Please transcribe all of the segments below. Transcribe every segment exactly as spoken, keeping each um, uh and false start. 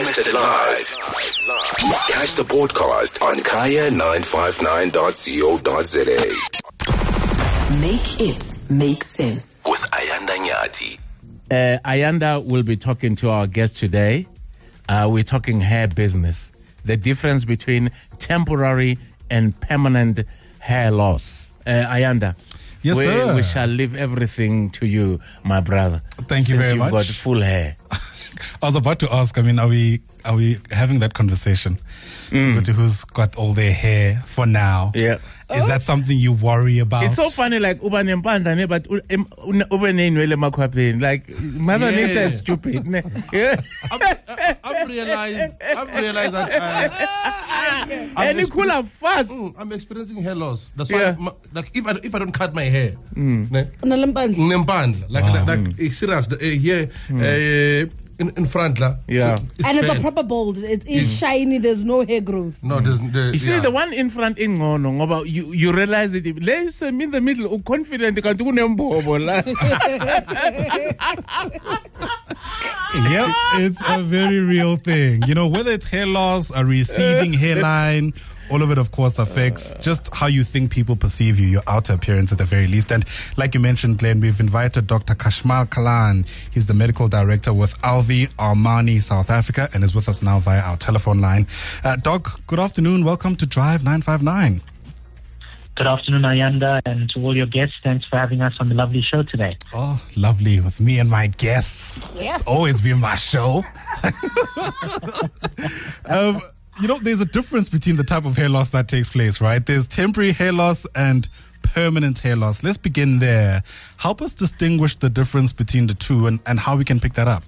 missed it live, catch the podcast on kaya nine five nine dot co dot za. Make it make sense. With Ayanda Nyati. Uh, Ayanda will be talking to our guest today. Uh, we're talking hair business. The difference between temporary and permanent hair loss. Uh, Ayanda. Yes, we, sir. we shall leave everything to you, my brother. Thank you since very you've much. got full hair. I was about to ask, I mean, are we are we having that conversation? Mm. But who's got all their hair for now? Yeah. Is that something you worry about? It's so funny, like, uba nempandla ne, but ube neinwele makhwapheni. Like, mother Yeah. nature is stupid. Ne? Yeah. I've, I've realized, I've realized that I, I'm, And it cool up fast. Mm, I'm experiencing hair loss. That's Yeah. why, my, like, if I if I don't cut my hair, Mm. ne, Unalempandla. nempandla, like, Wow. like, like eh, serious, uh, here, uh, in, in front, la, Yeah. so And it's a bad. proper bald. It is shiny. There's no hair growth. No, there's the, You see, yeah. the one in front in ngono ngoba you you realize it. Let's in the middle, u confident kanti kunembobo la. Yep, it's a very real thing. You know, whether it's hair loss, a receding hairline, all of it, of course, affects just how you think people perceive you, your outer appearance at the very least. And like you mentioned, Glenn, we've invited Doctor Kashmal Kalan. He's the medical director with Alvi Armani South Africa and is with us now via our telephone line. Uh, Doc, good afternoon. Welcome to Drive nine five nine. Good afternoon, Ayanda, and to all your guests. Thanks for having us on the lovely show today. Oh, lovely. With me and my guests. Yes. It's always been my show. um, you know, there's a difference between the type of hair loss that takes place, right? There's temporary hair loss and permanent hair loss. Let's begin there. Help us distinguish the difference between the two and, and how we can pick that up.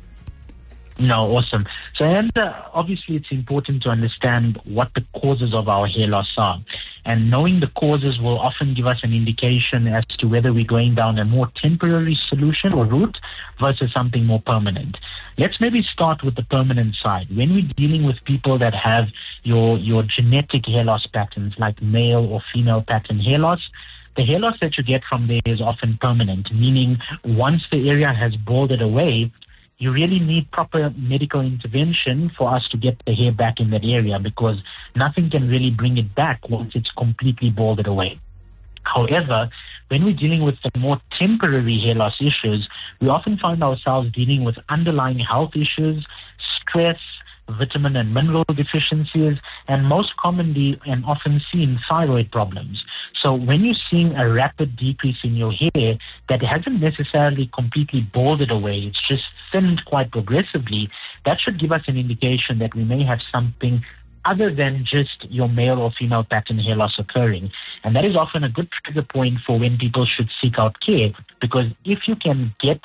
No, awesome. So, Ayanda, obviously it's important to understand what the causes of our hair loss are. And knowing the causes will often give us an indication as to whether we're going down a more temporary solution or route versus something more permanent. Let's maybe start with the permanent side. When we're dealing with people that have your, your genetic hair loss patterns, like male or female pattern hair loss, the hair loss that you get from there is often permanent, meaning once the area has balded away, you really need proper medical intervention for us to get the hair back in that area, because nothing can really bring it back once it's completely balded away. However, when we're dealing with the more temporary hair loss issues, we often find ourselves dealing with underlying health issues, stress, vitamin and mineral deficiencies, and most commonly and often seen thyroid problems. So when you're seeing a rapid decrease in your hair that hasn't necessarily completely balded away, it's just thinned quite progressively, that should give us an indication that we may have something other than just your male or female pattern hair loss occurring. And that is often a good trigger point for when people should seek out care, because if you can get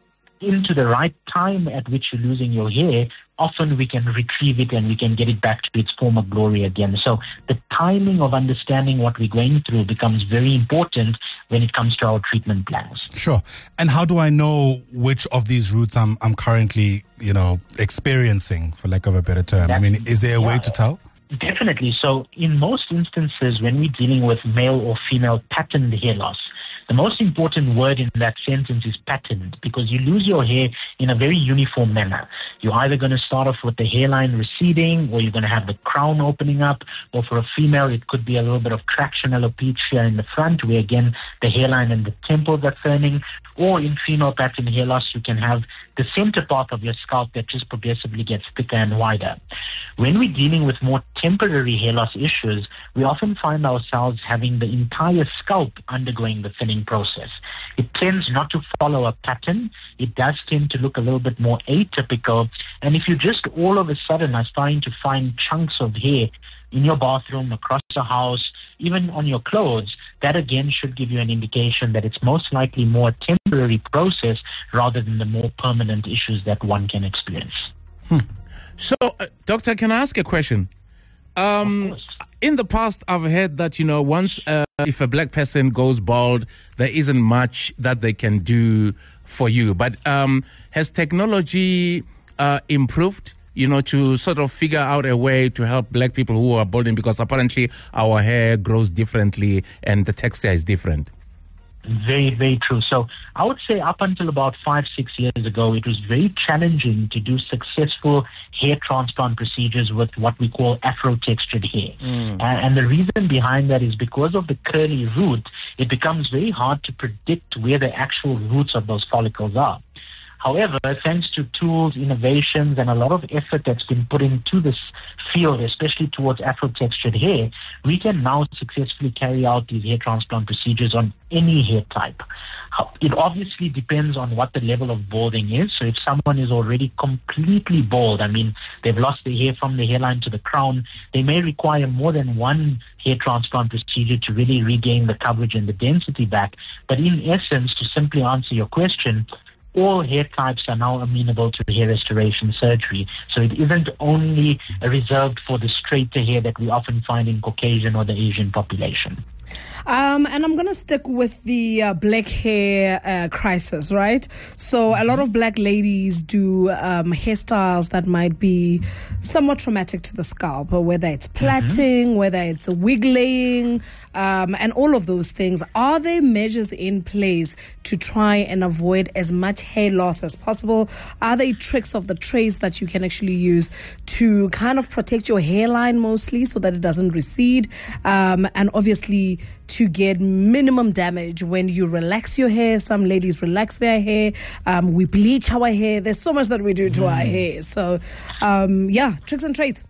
into the right time at which you're losing your hair, often we can retrieve it and we can get it back to its former glory again. So the timing of understanding what we're going through becomes very important when it comes to our treatment plans. Sure. And how do I know which of these routes I'm I'm currently, you know, experiencing, for lack of a better term? I mean, is there a way Yeah. to tell? Definitely. So in most instances, when we're dealing with male or female patterned hair loss, the most important word in that sentence is patterned, because you lose your hair in a very uniform manner. You're either going to start off with the hairline receding, or you're going to have the crown opening up, or for a female, it could be a little bit of traction alopecia in the front, where again, the hairline and the temples are thinning. Or in female pattern hair loss, you can have the center part of your scalp that just progressively gets thicker and wider. When we're dealing with more temporary hair loss issues, we often find ourselves having the entire scalp undergoing the thinning process. It tends not to follow a pattern. It does tend to look a little bit more atypical. And if you just all of a sudden are starting to find chunks of hair in your bathroom, across the house, even on your clothes, that again should give you an indication that it's most likely more a temporary process rather than the more permanent issues that one can experience. Hmm. So, uh, Doctor, can I ask a question? Um, in the past, I've heard that, you know, once uh, if a black person goes bald, there isn't much that they can do for you. But um, has technology uh, improved, you know, to sort of figure out a way to help black people who are balding? Because apparently our hair grows differently and the texture is different. Very, very true. So I would say up until about five, six years ago, it was very challenging to do successful hair transplant procedures with what we call afro-textured hair. Mm. And, and the reason behind that is because of the curly root, it becomes very hard to predict where the actual roots of those follicles are. However, thanks to tools, innovations, and a lot of effort that's been put into this field, especially towards afro-textured hair, we can now successfully carry out these hair transplant procedures on any hair type. It obviously depends on what the level of balding is. So if someone is already completely bald, I mean, they've lost the hair from the hairline to the crown, they may require more than one hair transplant procedure to really regain the coverage and the density back. But in essence, to simply answer your question, all hair types are now amenable to hair restoration surgery. So it isn't only reserved for the straighter hair that we often find in Caucasian or the Asian population. Um, and I'm going to stick with the uh, black hair uh, crisis, right? So a lot of black ladies do um, hairstyles that might be somewhat traumatic to the scalp, or whether it's plaiting, mm-hmm. whether it's wiggling, um, and all of those things. Are there measures in place to try and avoid as much hair loss as possible? Are there tricks of the trades that you can actually use to kind of protect your hairline mostly so that it doesn't recede? Um, and obviously to get minimum damage when you relax your hair. Some ladies relax their hair. Um, we bleach our hair. There's so much that we do to mm. our hair. So, um, yeah, tricks and trades.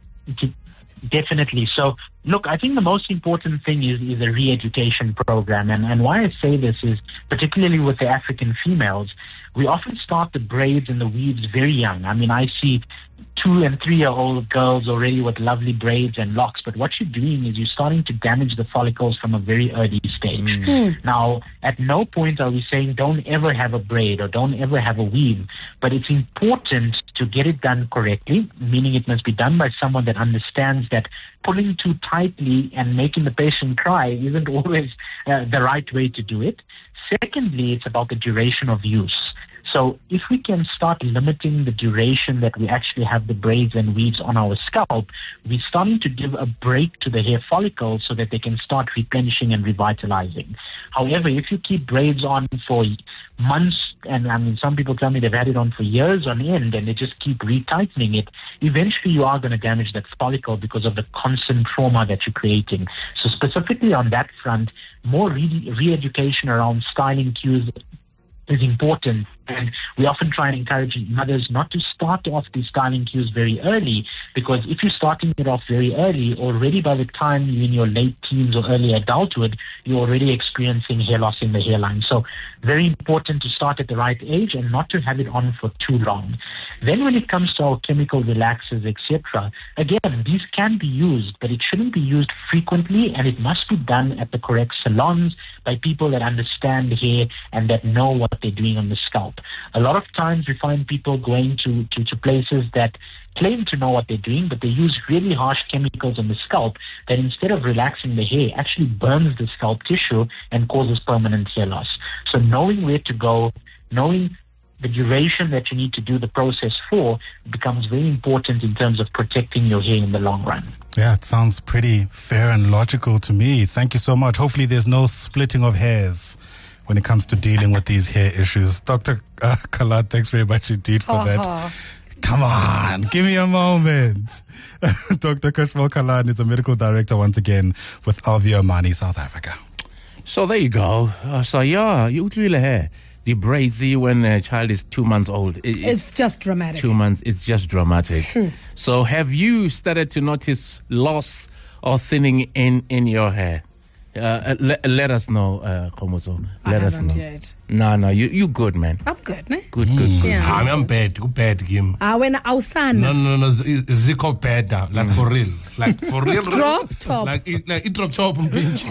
Definitely. So, look, I think the most important thing is, is a re-education program. And, and why I say this is, particularly with the African females, we often start the braids and the weaves very young. I mean, I see two and three-year-old girls already with lovely braids and locks, but what you're doing is you're starting to damage the follicles from a very early stage. Mm. Now, at no point are we saying don't ever have a braid or don't ever have a weave, but it's important to get it done correctly, meaning it must be done by someone that understands that pulling too tightly and making the patient cry isn't always uh, the right way to do it. Secondly, it's about the duration of use. So if we can start limiting the duration that we actually have the braids and weaves on our scalp, we're starting to give a break to the hair follicles so that they can start replenishing and revitalizing. However, if you keep braids on for months, and I mean, some people tell me they've had it on for years on end, and they just keep retightening it, eventually you are going to damage that follicle because of the constant trauma that you're creating. So specifically on that front, more re- re-education around styling cues is important, and we often try and encourage mothers not to start off these styling cues very early, because if you're starting it off very early, already by the time you're in your late teens or early adulthood, you're already experiencing hair loss in the hairline. So very important to start at the right age and not to have it on for too long. Then when it comes to our chemical relaxers, et cetera, again, these can be used, but it shouldn't be used frequently, and it must be done at the correct salons by people that understand hair and that know what they're doing on the scalp. A lot of times we find people going to, to, to places that claim to know what they're doing, but they use really harsh chemicals on the scalp that instead of relaxing the hair, actually burns the scalp tissue and causes permanent hair loss. So knowing where to go, knowing the duration that you need to do the process for becomes very important in terms of protecting your hair in the long run. Yeah, it sounds pretty fair and logical to me. Thank you so much. Hopefully there's no splitting of hairs when it comes to dealing with these hair issues. Doctor Uh, Khalad, thanks very much indeed for uh-huh. that. Come on, give me a moment. Doctor Kashmal Khalad is a medical director once again with Alvia Amani, South Africa. So there you go. Uh, so yeah, you really hair. The braids when a child is two months old. It, it's, it's just dramatic. Two months, it's just dramatic. Sure. So have you started to notice loss or thinning in, in your hair? Uh, let, let us know, uh, Khomoso. Let I us know. Yet. No, no, you you good, man. I'm good, ne? Good, good, good. Yeah. I'm, I'm bad, bad, Kim. Ah, when Ausana. No, no, no, Zico bad, like for real, like for real. Drop top. Like it, like it drop top and pinch.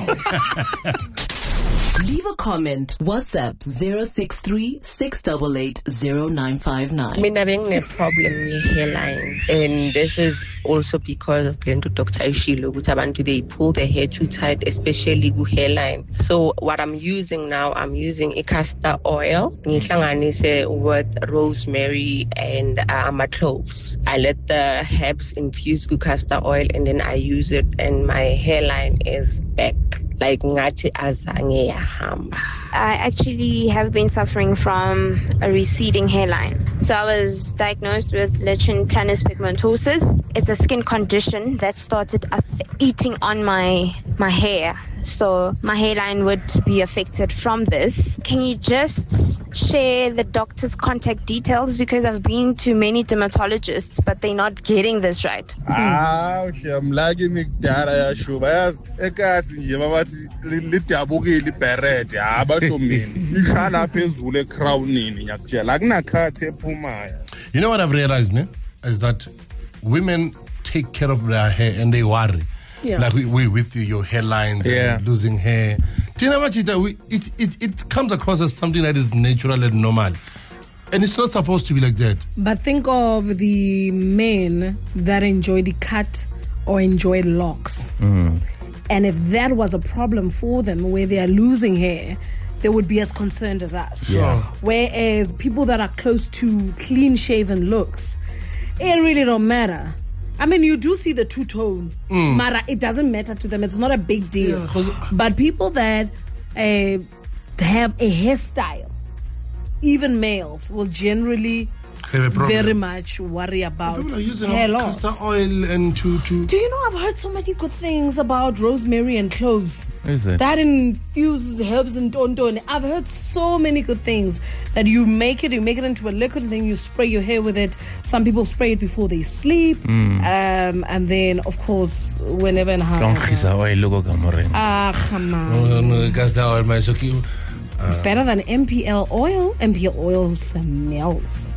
Leave a comment. WhatsApp zero six three six eight eight zero nine five nine. I'm having a problem with hairline, and this is also because of playing to Doctor Ishilo. Which they pull the hair too tight, especially with hairline. So what I'm using now, I'm using a castor oil. With rosemary and uh, my cloves. I let the herbs infuse with castor oil, and then I use it, and my hairline is back. Like ngathi azange yahamba. I actually have been suffering from a receding hairline. So I was diagnosed with lichen planus pigmentosus. It's a skin condition that started up eating on my my hair. So my hairline would be affected from this. Can you just share the doctor's contact details? Because I've been to many dermatologists, but they're not getting this right. Ah, shamlaki mikdara ya shuba. Ekasi nje babathi lidabukile iberet. Ah, basho mina. Ikhala phezulu ecrownini yakutshela akunakhathi ephumayo. You know what I've realized, ne? Is that women take care of their hair and they worry. Yeah. Like we, we with your hairlines Yeah. and losing hair. Do you know what it, we, it, it, it comes across as something that is natural and normal. And it's not supposed to be like that. But think of the men that enjoy the cut or enjoy locks. Mm. And if that was a problem for them where they are losing hair, they would be as concerned as us. Yeah. Whereas people that are close to clean shaven looks, it really don't matter. I mean, you do see the two-tone, Mm. Mara, it doesn't matter to them. It's not a big deal. Yeah, 'cause- But people that uh, have a hairstyle, even males, will generally Have a problem. very much worry about People are using hair all loss. castor oil and to, to Do you know, I've heard so many good things about rosemary and cloves. Is it? That infused herbs and tonton. I've heard so many good things that you make it, you make it into a liquid, and then you spray your hair with it. Some people spray it before they sleep, Mm. um, and then of course whenever and Don't how. khisa oil logo ka morena. Ah, come on. Oh, no, castor oil, my shoki. It's better than M P L oil. M P L oil smells.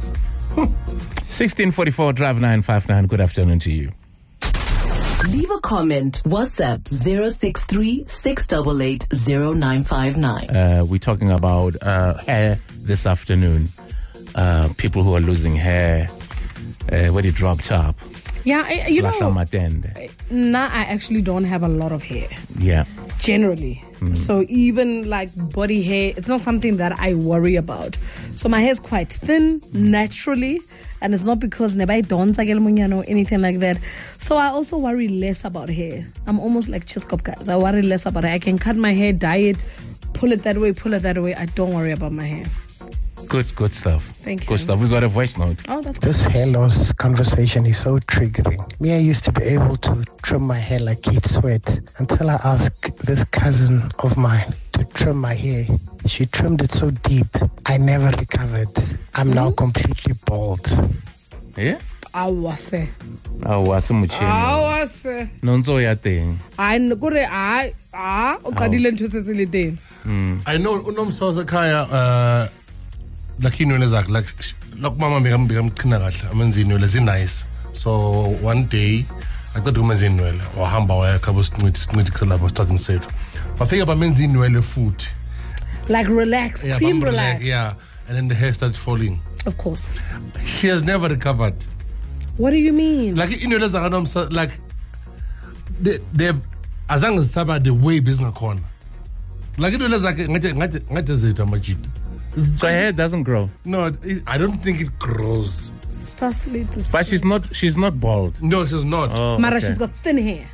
sixteen forty-four Drive nine five nine. Good afternoon to you. Leave a comment. WhatsApp zero six three, six eight eight, zero nine five nine. Uh, we're talking about uh, hair this afternoon. Uh, people who are losing hair. Uh, when it drop top. Yeah, I, you Lahla know, matende. now I actually don't have a lot of hair. Yeah. Generally. So even like body hair, it's not something that I worry about. So my hair is quite thin naturally, and it's not because nebai dons or anything like that. So I also worry less about hair. I'm almost like Chiskop guys. I worry less about it. I can cut my hair, dye it, pull it that way, pull it that way. I don't worry about my hair. Good, good stuff. Thank you. Good stuff. We got a voice note. Oh, that's good. This hair loss conversation is so triggering. Me, I used to be able to trim my hair like heat sweat until I asked this cousin of mine to trim my hair. She trimmed it so deep, I never recovered. I'm now completely bald. Yeah? Awase. Awase muchini. Awase. Nonzo ya teng. I kore I ah o qadile ntho se se le teng. I know unomsawaza khaya uh like inwele zakhe like like mama bekam bekam qhina kahle amenza inwele zi nice. So one day aqeda ukumenza inwele wahamba waya khabo sincidi sincidi kuselapho starting set. Bafika bamenza inwele futhi. Like relax, Yeah, cream bam- relax. Yeah, and then the hair starts falling. Of course. She has never recovered. What do you mean? Like inwele zakhe nomsa like they they azange zisaba the way bezingakhona. Like inwele zakhe ngathi ngathi ngathi zethu amajita. So her hair doesn't grow. No, it, I don't think it grows. Sparsely to But she's not she's not bald. No, she's not. Oh, Mara, okay. she's got thin hair.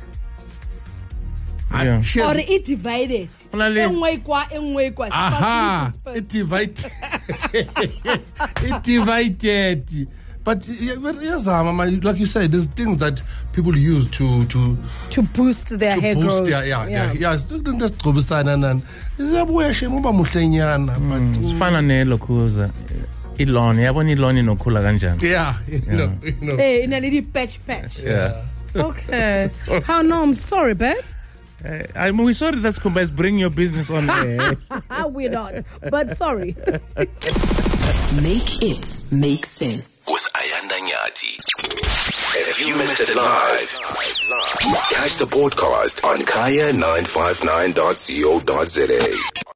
Yeah. She Or has, it divided. Onale- Enngwe kwa, enngwe kwa. aha, Sparsely to it divided. It divided. But yeah, but yes, Mama, like you said, there's things that people use to to to boost their to hair boost growth. their yeah yeah yeah. Still don't just go beside and and ziyabuya shame uba muhle nyana but Sifana nelokhuza. Iloni, yabona iloni nokhula kanjani. yeah you know you know Hey, in a little patch patch. Yeah. Okay. How no, I'm sorry, babe. Uh, I'm we sorry that's Kumbes bring your business on air. We're not. But sorry. Make it make sense. With Ayanda Nyati. If you missed it live, catch the podcast on kaya nine five nine dot co dot za.